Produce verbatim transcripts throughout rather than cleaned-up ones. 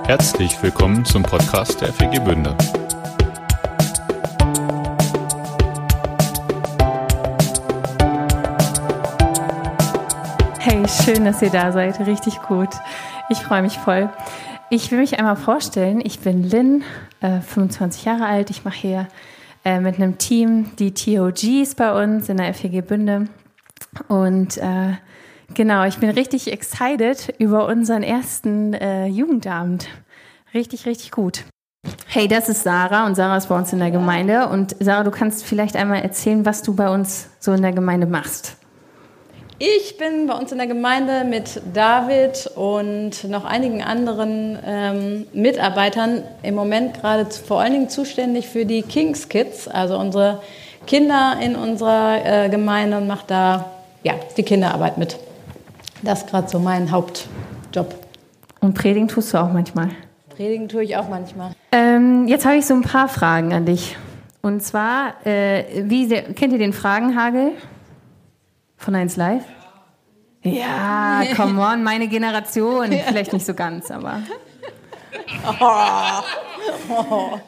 Herzlich willkommen zum Podcast der F E G Bünde. Hey, schön, dass ihr da seid. Richtig gut. Ich freue mich voll. Ich will mich einmal vorstellen. Ich bin Lynn, äh, fünfundzwanzig Jahre alt. Ich mache hier äh, mit einem Team die T O Gs bei uns in der F E G Bünde. Und äh, genau, ich bin richtig excited über unseren ersten äh, Jugendabend. Richtig, richtig gut. Hey, das ist Sarah und Sarah ist bei uns in der Gemeinde. Und Sarah, du kannst vielleicht einmal erzählen, was du bei uns so in der Gemeinde machst. Ich bin bei uns in der Gemeinde mit David und noch einigen anderen ähm, Mitarbeitern im Moment gerade vor allen Dingen zuständig für die Kings Kids, also unsere Kinder in unserer äh, Gemeinde, und mache da ja, die Kinderarbeit mit. Das ist gerade so mein Hauptjob. Und predigen tust du auch manchmal? Predigen tue ich auch manchmal. Ähm, jetzt habe ich so ein paar Fragen an dich. Und zwar, äh, wie kennt ihr den Fragenhagel von eins Live? Ja, come on, meine Generation. Vielleicht nicht so ganz, aber... Oh.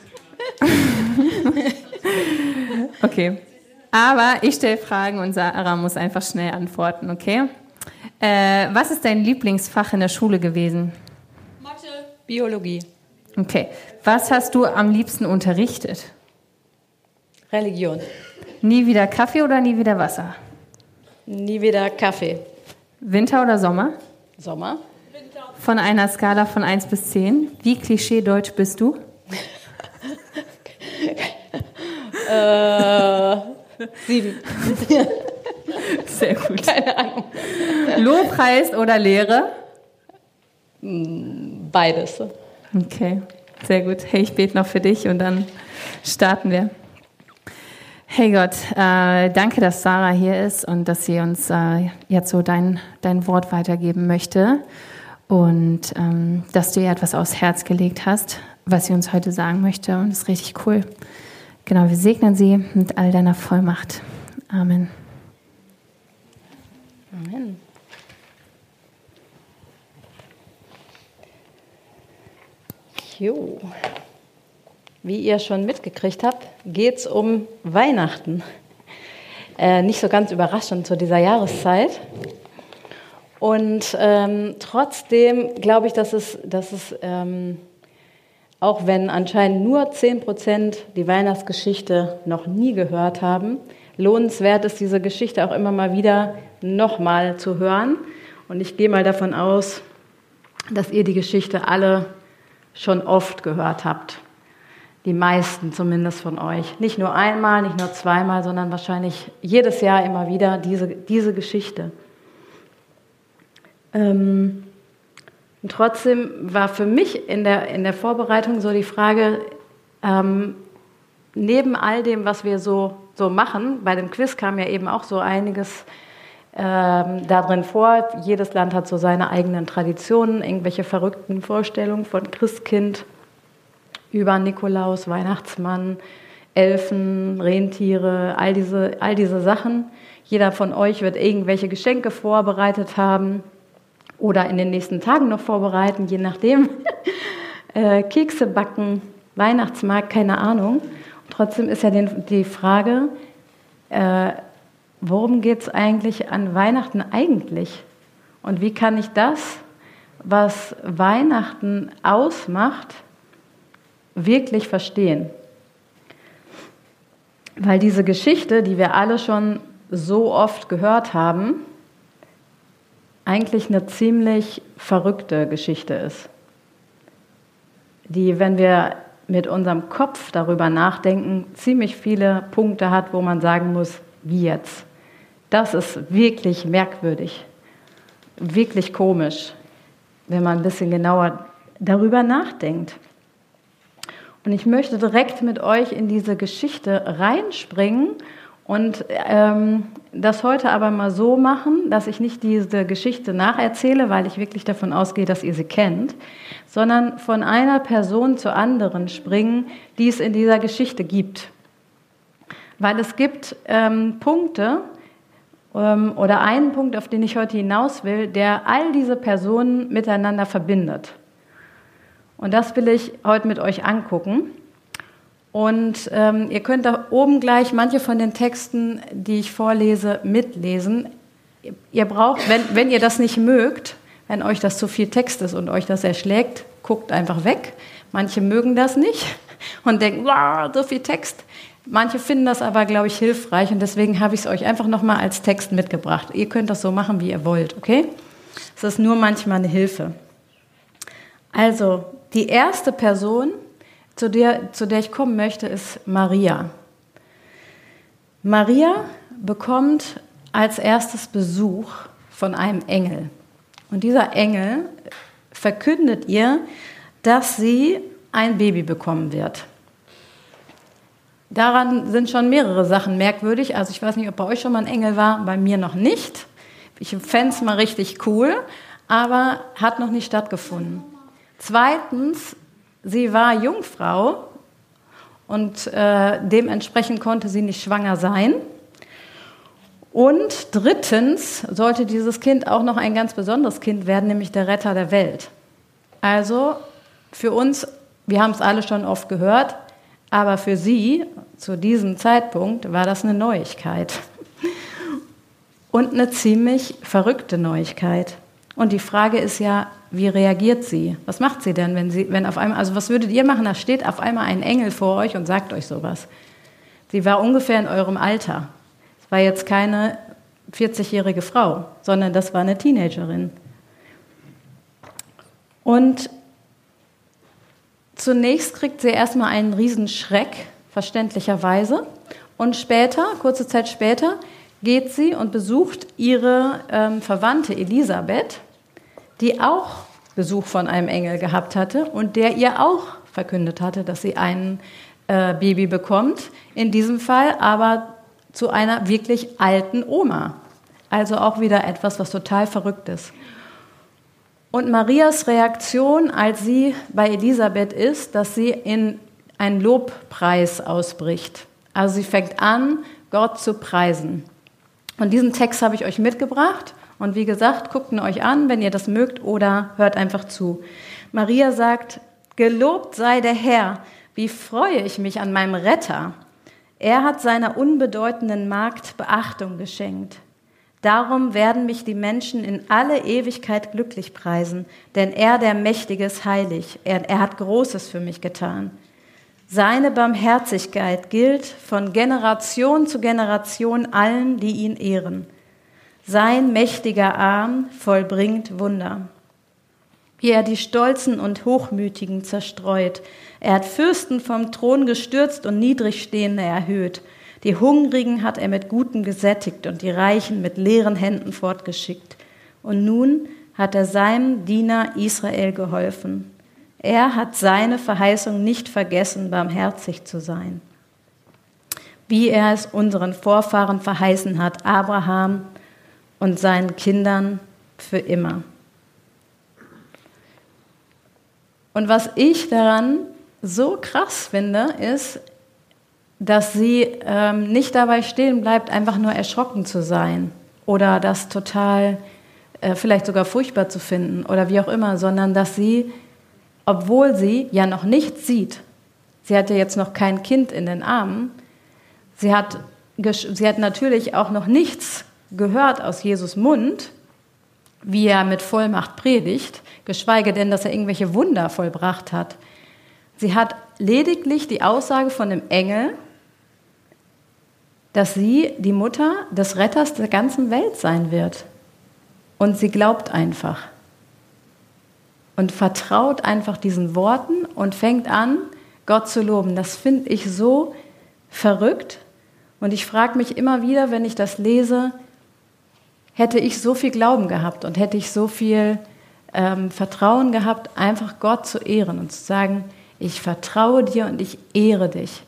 Okay. Aber ich stelle Fragen und Sarah muss einfach schnell antworten, okay? Äh, was ist dein Lieblingsfach in der Schule gewesen? Mathe, Biologie. Okay. Was hast du am liebsten unterrichtet? Religion. Nie wieder Kaffee oder nie wieder Wasser? Nie wieder Kaffee. Winter oder Sommer? Sommer. Winter. Von einer Skala von eins bis zehn. Wie klischee-deutsch bist du? äh, sieben. Sehr gut. Keine Ahnung. Lobpreis oder Lehre? Beides. Okay, sehr gut. Hey, ich bete noch für dich und dann starten wir. Hey Gott, äh, danke, dass Sarah hier ist und dass sie uns äh, jetzt so dein, dein Wort weitergeben möchte und ähm, dass du ihr etwas aufs Herz gelegt hast, was sie uns heute sagen möchte, und das ist richtig cool. Genau, wir segnen sie mit all deiner Vollmacht. Amen. Amen. Jo. Wie ihr schon mitgekriegt habt, geht es um Weihnachten. Äh, nicht so ganz überraschend zu dieser Jahreszeit. Und ähm, trotzdem glaube ich, dass es, dass es ähm, auch wenn anscheinend nur zehn Prozent die Weihnachtsgeschichte noch nie gehört haben, lohnenswert ist, diese Geschichte auch immer mal wieder nochmal zu hören. Und ich gehe mal davon aus, dass ihr die Geschichte alle schon oft gehört habt. Die meisten zumindest von euch. Nicht nur einmal, nicht nur zweimal, sondern wahrscheinlich jedes Jahr immer wieder diese, diese Geschichte. Ähm, und trotzdem war für mich in der, in der Vorbereitung so die Frage, ähm, neben all dem, was wir so, so machen, bei dem Quiz kam ja eben auch so einiges ähm, da drin vor. Jedes Land hat so seine eigenen Traditionen, irgendwelche verrückten Vorstellungen von Christkind, über Nikolaus, Weihnachtsmann, Elfen, Rentiere, all diese, all diese Sachen. Jeder von euch wird irgendwelche Geschenke vorbereitet haben oder in den nächsten Tagen noch vorbereiten, je nachdem. äh, Kekse backen, Weihnachtsmarkt, keine Ahnung. Und trotzdem ist ja den, die Frage, äh, worum geht es eigentlich an Weihnachten eigentlich? Und wie kann ich das, was Weihnachten ausmacht, wirklich verstehen. Weil diese Geschichte, die wir alle schon so oft gehört haben, eigentlich eine ziemlich verrückte Geschichte ist. Die, wenn wir mit unserem Kopf darüber nachdenken, ziemlich viele Punkte hat, wo man sagen muss, wie jetzt? Das ist wirklich merkwürdig, wirklich komisch, wenn man ein bisschen genauer darüber nachdenkt. Und ich möchte direkt mit euch in diese Geschichte reinspringen und ähm, das heute aber mal so machen, dass ich nicht diese Geschichte nacherzähle, weil ich wirklich davon ausgehe, dass ihr sie kennt, sondern von einer Person zur anderen springen, die es in dieser Geschichte gibt. Weil es gibt ähm, Punkte ähm, oder einen Punkt, auf den ich heute hinaus will, der all diese Personen miteinander verbindet. Und das will ich heute mit euch angucken. Und ähm, ihr könnt da oben gleich manche von den Texten, die ich vorlese, mitlesen. Ihr braucht, wenn, wenn ihr das nicht mögt, wenn euch das zu viel Text ist und euch das erschlägt, guckt einfach weg. Manche mögen das nicht und denken, wow, so viel Text. Manche finden das aber, glaube ich, hilfreich und deswegen habe ich es euch einfach nochmal als Text mitgebracht. Ihr könnt das so machen, wie ihr wollt, okay? Es ist nur manchmal eine Hilfe. Also, die erste Person, zu der, zu der ich kommen möchte, ist Maria. Maria bekommt als erstes Besuch von einem Engel. Und dieser Engel verkündet ihr, dass sie ein Baby bekommen wird. Daran sind schon mehrere Sachen merkwürdig. Also ich weiß nicht, ob bei euch schon mal ein Engel war, bei mir noch nicht. Ich fände es mal richtig cool, aber hat noch nicht stattgefunden. Zweitens, sie war Jungfrau und äh, dementsprechend konnte sie nicht schwanger sein. Und drittens sollte dieses Kind auch noch ein ganz besonderes Kind werden, nämlich der Retter der Welt. Also für uns, wir haben es alle schon oft gehört, aber für sie zu diesem Zeitpunkt war das eine Neuigkeit. Und eine ziemlich verrückte Neuigkeit. Und die Frage ist ja, wie reagiert sie? Was macht sie denn, wenn sie, wenn auf einmal, also was würdet ihr machen? Da steht auf einmal ein Engel vor euch und sagt euch sowas. Sie war ungefähr in eurem Alter. Es war jetzt keine vierzigjährige Frau, sondern das war eine Teenagerin. Und zunächst kriegt sie erstmal einen Riesenschreck, verständlicherweise. Und später, kurze Zeit später, geht sie und besucht ihre ähm, Verwandte Elisabeth, die auch Besuch von einem Engel gehabt hatte und der ihr auch verkündet hatte, dass sie ein äh, Baby bekommt. In diesem Fall aber zu einer wirklich alten Oma. Also auch wieder etwas, was total verrückt ist. Und Marias Reaktion, als sie bei Elisabeth ist, dass sie in einen Lobpreis ausbricht. Also sie fängt an, Gott zu preisen. Und diesen Text habe ich euch mitgebracht. Und wie gesagt, guckt ihn euch an, wenn ihr das mögt, oder hört einfach zu. Maria sagt, gelobt sei der Herr, wie freue ich mich an meinem Retter. Er hat seiner unbedeutenden Magd Beachtung geschenkt. Darum werden mich die Menschen in alle Ewigkeit glücklich preisen, denn er, der Mächtige, ist heilig. Er, er hat Großes für mich getan. Seine Barmherzigkeit gilt von Generation zu Generation allen, die ihn ehren. Sein mächtiger Arm vollbringt Wunder. Wie er die Stolzen und Hochmütigen zerstreut. Er hat Fürsten vom Thron gestürzt und Niedrigstehende erhöht. Die Hungrigen hat er mit Gutem gesättigt und die Reichen mit leeren Händen fortgeschickt. Und nun hat er seinem Diener Israel geholfen. Er hat seine Verheißung nicht vergessen, barmherzig zu sein. Wie er es unseren Vorfahren verheißen hat, Abraham und seinen Kindern für immer. Und was ich daran so krass finde, ist, dass sie ähm, nicht dabei stehen bleibt, einfach nur erschrocken zu sein oder das total, äh, vielleicht sogar furchtbar zu finden oder wie auch immer, sondern dass sie, obwohl sie ja noch nichts sieht, sie hat ja jetzt noch kein Kind in den Armen, sie hat, sie hat natürlich auch noch nichts gehört aus Jesus Mund, wie er mit Vollmacht predigt, geschweige denn, dass er irgendwelche Wunder vollbracht hat. Sie hat lediglich die Aussage von dem Engel, dass sie die Mutter des Retters der ganzen Welt sein wird. Und sie glaubt einfach und vertraut einfach diesen Worten und fängt an, Gott zu loben. Das finde ich so verrückt. Und ich frage mich immer wieder, wenn ich das lese, hätte ich so viel Glauben gehabt und hätte ich so viel ähm, Vertrauen gehabt, einfach Gott zu ehren und zu sagen, ich vertraue dir und ich ehre dich.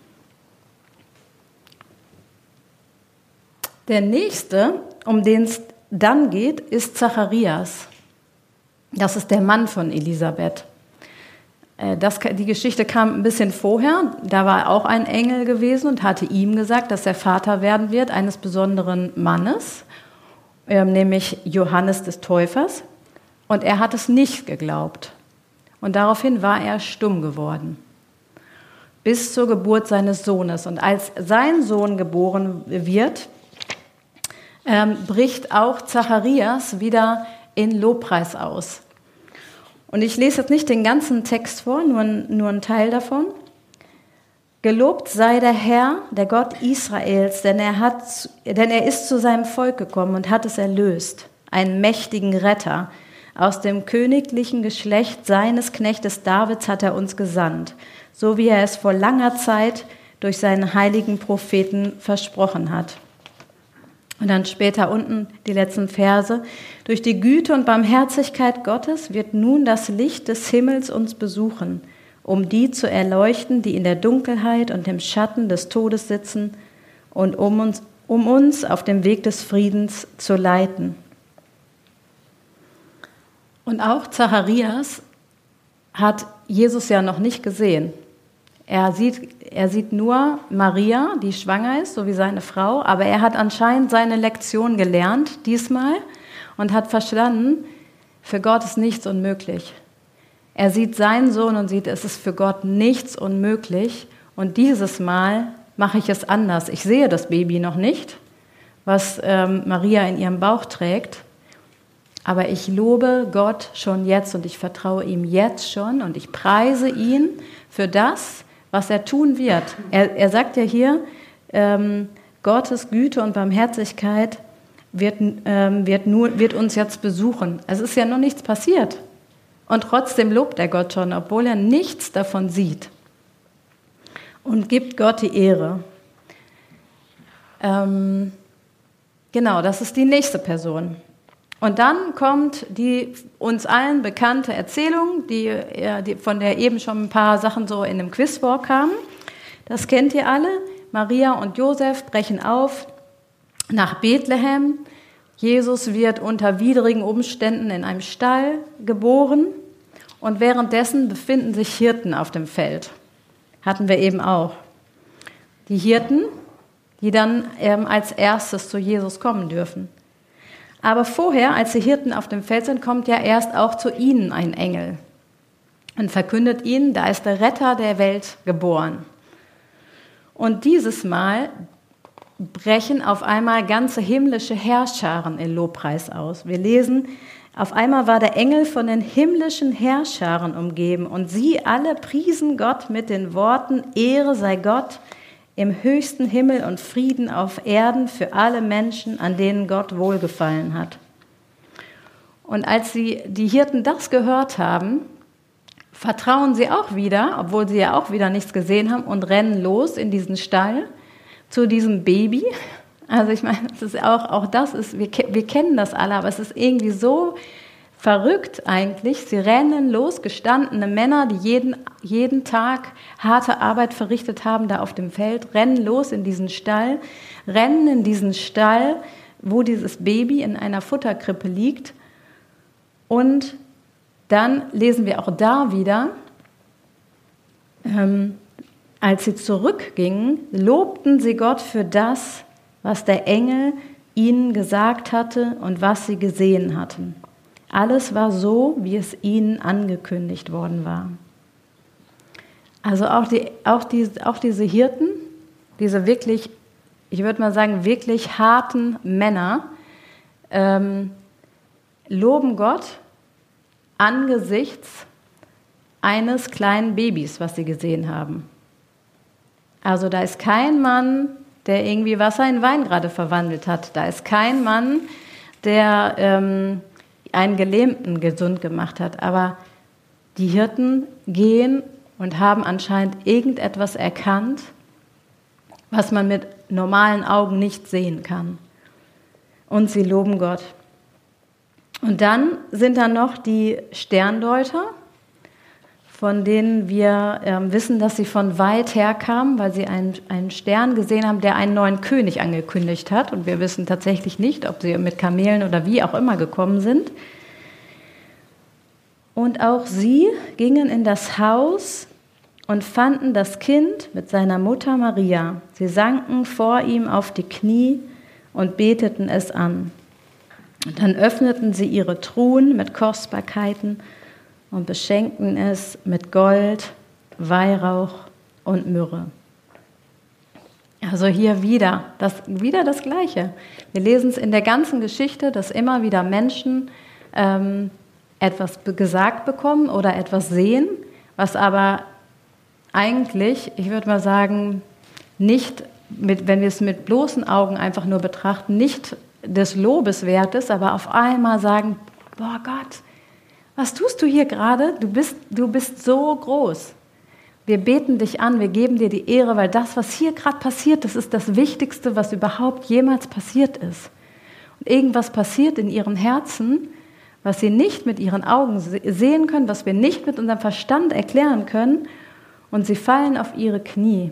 Der nächste, um den es dann geht, ist Zacharias. Das ist der Mann von Elisabeth. Das, die Geschichte kam ein bisschen vorher. Da war auch ein Engel gewesen und hatte ihm gesagt, dass er Vater werden wird eines besonderen Mannes, nämlich Johannes des Täufers. Und er hat es nicht geglaubt. Und daraufhin war er stumm geworden, bis zur Geburt seines Sohnes. Und als sein Sohn geboren wird, ähm, bricht auch Zacharias wieder in Lobpreis aus. Und ich lese jetzt nicht den ganzen Text vor, nur, nur einen Teil davon. Gelobt sei der Herr, der Gott Israels, denn er, hat, denn er ist zu seinem Volk gekommen und hat es erlöst, einen mächtigen Retter. Aus dem königlichen Geschlecht seines Knechtes Davids hat er uns gesandt, so wie er es vor langer Zeit durch seinen heiligen Propheten versprochen hat. Und dann später unten die letzten Verse. Durch die Güte und Barmherzigkeit Gottes wird nun das Licht des Himmels uns besuchen, um die zu erleuchten, die in der Dunkelheit und im Schatten des Todes sitzen, und um uns, um uns auf dem Weg des Friedens zu leiten. Und auch Zacharias hat Jesus ja noch nicht gesehen. Er sieht, er sieht nur Maria, die schwanger ist, so wie seine Frau, aber er hat anscheinend seine Lektion gelernt diesmal und hat verstanden, für Gott ist nichts unmöglich. Er sieht seinen Sohn und sieht, es ist für Gott nichts unmöglich, und dieses Mal mache ich es anders. Ich sehe das Baby noch nicht, was ähm, Maria in ihrem Bauch trägt, aber ich lobe Gott schon jetzt und ich vertraue ihm jetzt schon und ich preise ihn für das, was er tun wird. Er, er sagt ja hier, ähm, Gottes Güte und Barmherzigkeit wird, ähm, wird, nur, wird uns jetzt besuchen. Es ist ja noch nichts passiert. Und trotzdem lobt er Gott schon, obwohl er nichts davon sieht. Und gibt Gott die Ehre. Ähm, genau, das ist die nächste Person. Und dann kommt die uns allen bekannte Erzählung, die, ja, die, von der eben schon ein paar Sachen so in dem Quiz vorkamen. Das kennt ihr alle. Maria und Josef brechen auf nach Bethlehem. Jesus wird unter widrigen Umständen in einem Stall geboren. Und währenddessen befinden sich Hirten auf dem Feld. Hatten wir eben auch. Die Hirten, die dann ähm, als erstes zu Jesus kommen dürfen. Aber vorher, als die Hirten auf dem Feld sind, kommt ja erst auch zu ihnen ein Engel und verkündet ihnen, da ist der Retter der Welt geboren. Und dieses Mal brechen auf einmal ganze himmlische Heerscharen in Lobpreis aus. Wir lesen, auf einmal war der Engel von den himmlischen Heerscharen umgeben und sie alle priesen Gott mit den Worten, Ehre sei Gott im höchsten Himmel und Frieden auf Erden für alle Menschen, an denen Gott wohlgefallen hat. Und als sie, die Hirten das gehört haben, vertrauen sie auch wieder, obwohl sie ja auch wieder nichts gesehen haben, und rennen los in diesen Stall zu diesem Baby. Also ich meine, das ist auch, auch das ist, wir, wir kennen das alle, aber es ist irgendwie so verrückt eigentlich. Sie rennen los, gestandene Männer, die jeden, jeden Tag harte Arbeit verrichtet haben, da auf dem Feld, rennen los in diesen Stall, rennen in diesen Stall, wo dieses Baby in einer Futterkrippe liegt. Und dann lesen wir auch da wieder, ähm, als sie zurückgingen, lobten sie Gott für das, was der Engel ihnen gesagt hatte und was sie gesehen hatten. Alles war so, wie es ihnen angekündigt worden war. Also auch, die, auch, die, auch diese Hirten, diese wirklich, ich würde mal sagen, wirklich harten Männer, ähm, loben Gott angesichts eines kleinen Babys, was sie gesehen haben. Also da ist kein Mann, der irgendwie Wasser in Wein gerade verwandelt hat. Da ist kein Mann, der ähm, einen Gelähmten gesund gemacht hat. Aber die Hirten gehen und haben anscheinend irgendetwas erkannt, was man mit normalen Augen nicht sehen kann. Und sie loben Gott. Und dann sind da noch die Sterndeuter, von denen wir äh, wissen, dass sie von weit her kamen, weil sie einen, einen Stern gesehen haben, der einen neuen König angekündigt hat. Und wir wissen tatsächlich nicht, ob sie mit Kamelen oder wie auch immer gekommen sind. Und auch sie gingen in das Haus und fanden das Kind mit seiner Mutter Maria. Sie sanken vor ihm auf die Knie und beteten es an. Und dann öffneten sie ihre Truhen mit Kostbarkeiten und beschenkten es mit Gold, Weihrauch und Myrrhe. Also hier wieder das, wieder das Gleiche. Wir lesen es in der ganzen Geschichte, dass immer wieder Menschen ähm, etwas gesagt bekommen oder etwas sehen, was aber eigentlich, ich würde mal sagen, nicht, mit, wenn wir es mit bloßen Augen einfach nur betrachten, nicht des Lobes wert ist, aber auf einmal sagen, boah Gott, was tust du hier gerade? Du bist, du bist so groß. Wir beten dich an, wir geben dir die Ehre, weil das, was hier gerade passiert, das ist das Wichtigste, was überhaupt jemals passiert ist. Und irgendwas passiert in ihren Herzen, was sie nicht mit ihren Augen sehen können, was wir nicht mit unserem Verstand erklären können, und sie fallen auf ihre Knie.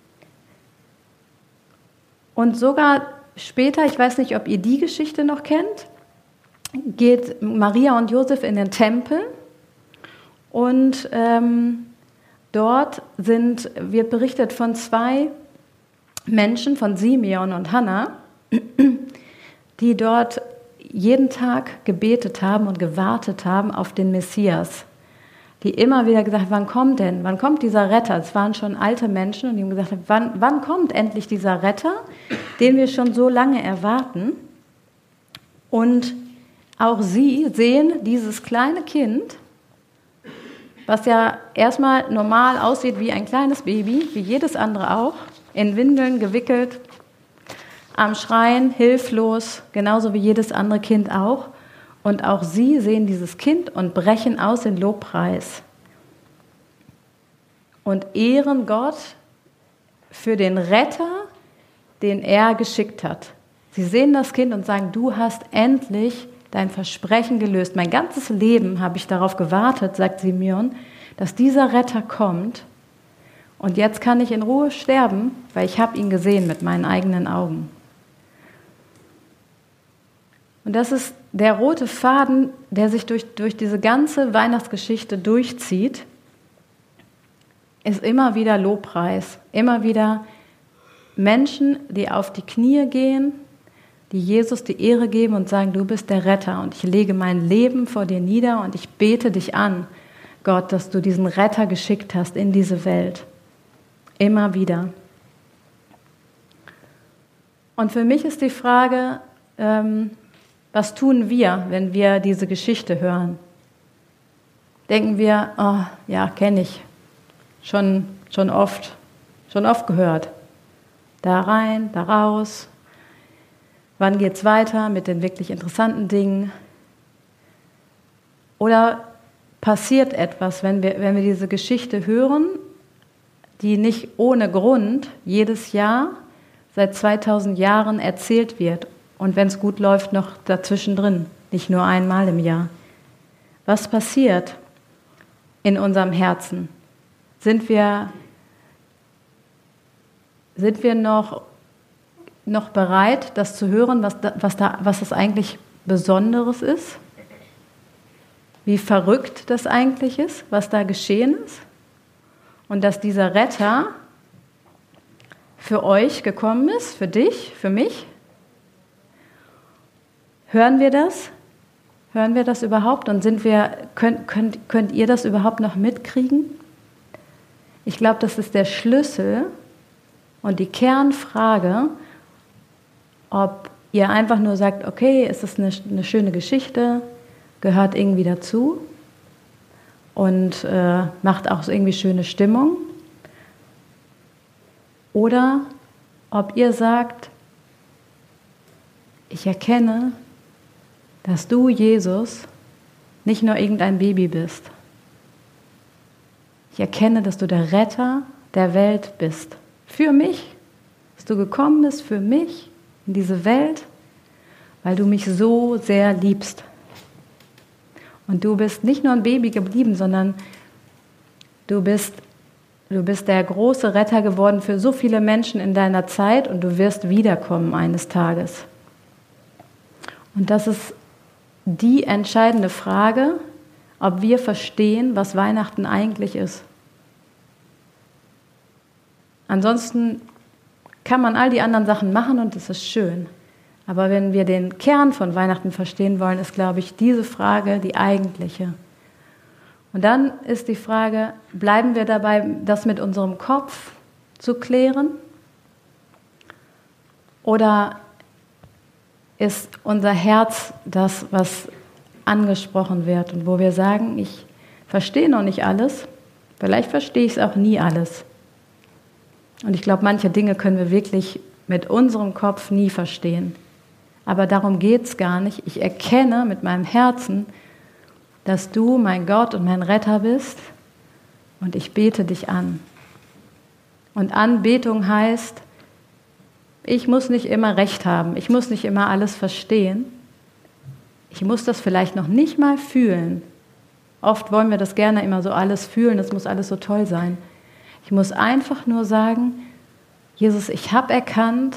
Und sogar später, ich weiß nicht, ob ihr die Geschichte noch kennt, geht Maria und Josef in den Tempel und ähm, dort sind, wird berichtet von zwei Menschen, von Simeon und Hannah, die dort jeden Tag gebetet haben und gewartet haben auf den Messias. Die immer wieder gesagt haben, wann kommt denn, wann kommt dieser Retter? Es waren schon alte Menschen und die haben gesagt, wann, wann kommt endlich dieser Retter, den wir schon so lange erwarten? Und auch sie sehen dieses kleine Kind, was ja erstmal normal aussieht wie ein kleines Baby, wie jedes andere auch, in Windeln gewickelt, am Schreien, hilflos, genauso wie jedes andere Kind auch. Und auch sie sehen dieses Kind und brechen aus in Lobpreis und ehren Gott für den Retter, den er geschickt hat. Sie sehen das Kind und sagen, du hast endlich dein Versprechen gelöst. Mein ganzes Leben habe ich darauf gewartet, sagt Simeon, dass dieser Retter kommt. Und jetzt kann ich in Ruhe sterben, weil ich habe ihn gesehen mit meinen eigenen Augen. Und das ist der rote Faden, der sich durch, durch diese ganze Weihnachtsgeschichte durchzieht, ist immer wieder Lobpreis, immer wieder Menschen, die auf die Knie gehen, die Jesus die Ehre geben und sagen, du bist der Retter und ich lege mein Leben vor dir nieder und ich bete dich an, Gott, dass du diesen Retter geschickt hast in diese Welt. Immer wieder. Und für mich ist die Frage, ähm, was tun wir, wenn wir diese Geschichte hören? Denken wir, oh, ja, kenne ich, schon, schon oft, schon oft gehört. Da rein, da raus. Wann geht's weiter mit den wirklich interessanten Dingen? Oder passiert etwas, wenn wir, wenn wir diese Geschichte hören, die nicht ohne Grund jedes Jahr seit zweitausend Jahren erzählt wird? Und wenn es gut läuft, noch dazwischen drin, nicht nur einmal im Jahr. Was passiert in unserem Herzen? Sind wir, sind wir noch, noch bereit, das zu hören, was, da, was, da, was das eigentlich Besonderes ist? Wie verrückt das eigentlich ist, was da geschehen ist? Und dass dieser Retter für euch gekommen ist, für dich, für mich? Hören wir das? Hören wir das überhaupt? Und sind wir, könnt, könnt, könnt ihr das überhaupt noch mitkriegen? Ich glaube, das ist der Schlüssel und die Kernfrage, ob ihr einfach nur sagt, okay, es ist eine, eine schöne Geschichte, gehört irgendwie dazu und äh, macht auch irgendwie schöne Stimmung. Oder ob ihr sagt, ich erkenne, dass du, Jesus, nicht nur irgendein Baby bist. Ich erkenne, dass du der Retter der Welt bist. Für mich. Dass du gekommen bist für mich in diese Welt, weil du mich so sehr liebst. Und du bist nicht nur ein Baby geblieben, sondern du bist, du bist der große Retter geworden für so viele Menschen in deiner Zeit und du wirst wiederkommen eines Tages. Und das ist die entscheidende Frage, ob wir verstehen, was Weihnachten eigentlich ist. Ansonsten kann man all die anderen Sachen machen und es ist schön. Aber wenn wir den Kern von Weihnachten verstehen wollen, ist, glaube ich, diese Frage die eigentliche. Und dann ist die Frage, bleiben wir dabei, das mit unserem Kopf zu klären? Oder ist unser Herz das, was angesprochen wird und wo wir sagen, ich verstehe noch nicht alles, vielleicht verstehe ich es auch nie alles. Und ich glaube, manche Dinge können wir wirklich mit unserem Kopf nie verstehen. Aber darum geht es gar nicht. Ich erkenne mit meinem Herzen, dass du mein Gott und mein Retter bist und ich bete dich an. Und Anbetung heißt, ich muss nicht immer Recht haben, ich muss nicht immer alles verstehen. Ich muss das vielleicht noch nicht mal fühlen. Oft wollen wir das gerne immer so alles fühlen, das muss alles so toll sein. Ich muss einfach nur sagen, Jesus, ich habe erkannt,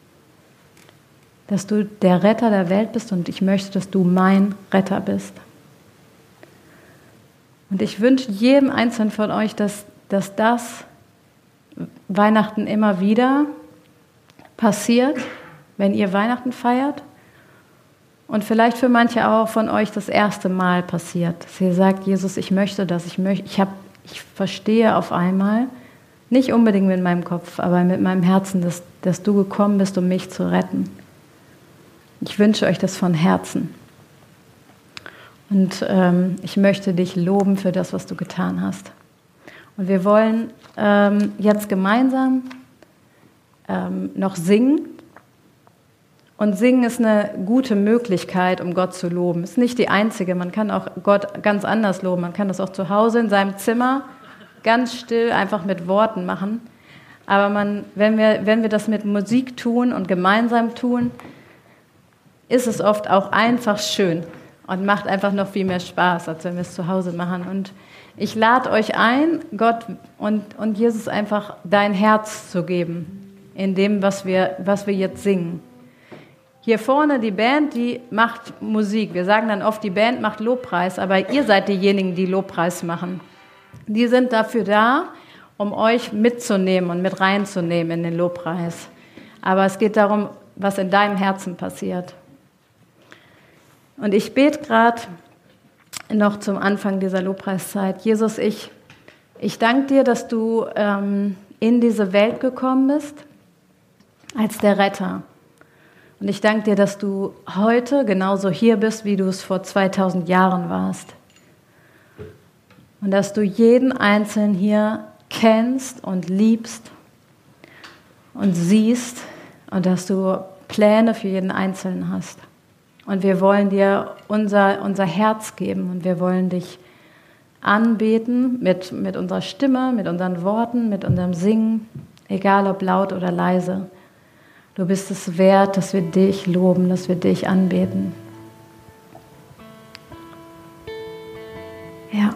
dass du der Retter der Welt bist und ich möchte, dass du mein Retter bist. Und ich wünsche jedem Einzelnen von euch, dass, dass das Weihnachten immer wieder passiert, wenn ihr Weihnachten feiert. Und vielleicht für manche auch von euch das erste Mal passiert, dass ihr sagt, Jesus, ich möchte das, ich, möchte, ich, hab, ich verstehe auf einmal, nicht unbedingt mit meinem Kopf, aber mit meinem Herzen, dass, dass du gekommen bist, um mich zu retten. Ich wünsche euch das von Herzen. Und ähm, ich möchte dich loben für das, was du getan hast. Und wir wollen ähm, jetzt gemeinsam ähm, noch singen. Und singen ist eine gute Möglichkeit, um Gott zu loben. Ist nicht die einzige. Man kann auch Gott ganz anders loben. Man kann das auch zu Hause in seinem Zimmer ganz still einfach mit Worten machen. Aber man, wenn wir, wenn wir das mit Musik tun und gemeinsam tun, ist es oft auch einfach schön und macht einfach noch viel mehr Spaß, als wenn wir es zu Hause machen. Und ich lade euch ein, Gott und, und Jesus einfach dein Herz zu geben, in dem, was wir, was wir jetzt singen. Hier vorne die Band, die macht Musik. Wir sagen dann oft, die Band macht Lobpreis, aber ihr seid diejenigen, die Lobpreis machen. Die sind dafür da, um euch mitzunehmen und mit reinzunehmen in den Lobpreis. Aber es geht darum, was in deinem Herzen passiert. Und ich bete gerade noch zum Anfang dieser Lobpreiszeit. Jesus, ich, ich danke dir, dass du ähm, in diese Welt gekommen bist als der Retter. Und ich danke dir, dass du heute genauso hier bist, wie du es vor zweitausend Jahren warst. Und dass du jeden Einzelnen hier kennst und liebst und siehst und dass du Pläne für jeden Einzelnen hast. Und wir wollen dir unser, unser Herz geben und wir wollen dich anbeten mit, mit unserer Stimme, mit unseren Worten, mit unserem Singen, egal ob laut oder leise. Du bist es wert, dass wir dich loben, dass wir dich anbeten. Ja.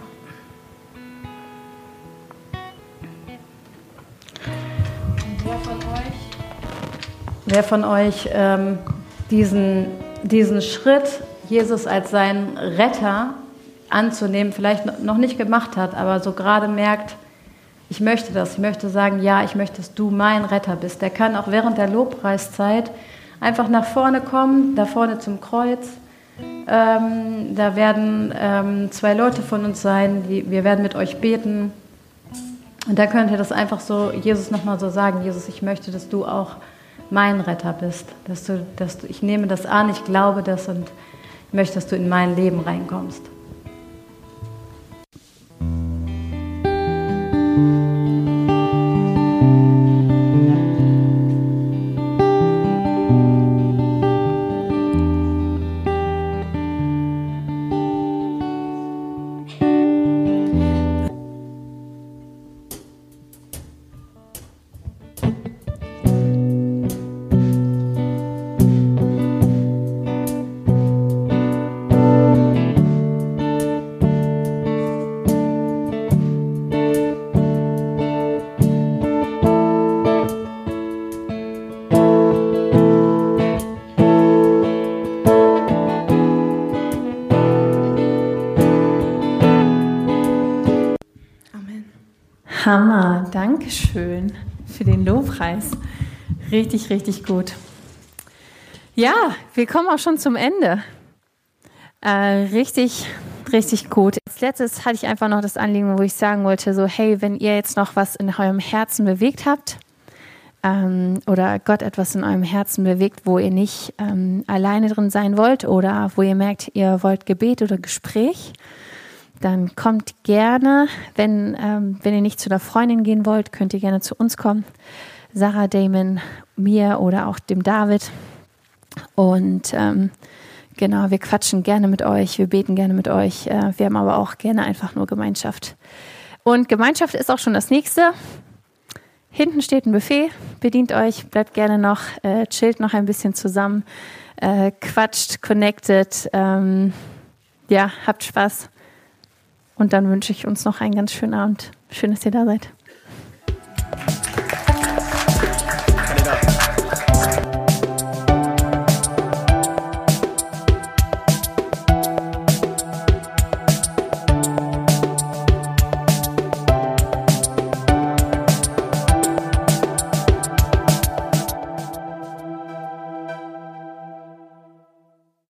Und wer von euch, wer von euch ähm, diesen, diesen Schritt, Jesus als seinen Retter anzunehmen, vielleicht noch nicht gemacht hat, aber so gerade merkt, ich möchte das, ich möchte sagen, ja, ich möchte, dass du mein Retter bist. Der kann auch während der Lobpreiszeit einfach nach vorne kommen, da vorne zum Kreuz. Ähm, da werden ähm, zwei Leute von uns sein, die, wir werden mit euch beten. Und da könnt ihr das einfach so, Jesus nochmal so sagen, Jesus, ich möchte, dass du auch mein Retter bist. Dass du, dass du, ich nehme das an, ich glaube das und ich möchte, dass du in mein Leben reinkommst. Hammer, danke schön für den Lobpreis. Richtig, richtig gut. Ja, wir kommen auch schon zum Ende. Äh, richtig, richtig gut. als letztes hatte ich einfach noch das Anliegen, wo ich sagen wollte, so hey, wenn ihr jetzt noch was in eurem Herzen bewegt habt ähm, oder Gott etwas in eurem Herzen bewegt, wo ihr nicht ähm, alleine drin sein wollt oder wo ihr merkt, ihr wollt Gebet oder Gespräch, dann kommt gerne, wenn, ähm, wenn ihr nicht zu einer Freundin gehen wollt, könnt ihr gerne zu uns kommen. Sarah, Damon, mir oder auch dem David. Und ähm, genau, wir quatschen gerne mit euch, wir beten gerne mit euch. Äh, wir haben aber auch gerne einfach nur Gemeinschaft. Und Gemeinschaft ist auch schon das Nächste. Hinten steht ein Buffet, bedient euch, bleibt gerne noch, äh, chillt noch ein bisschen zusammen, äh, quatscht, connected, ähm, ja, habt Spaß. Und dann wünsche ich uns noch einen ganz schönen Abend. Schön, dass ihr da seid.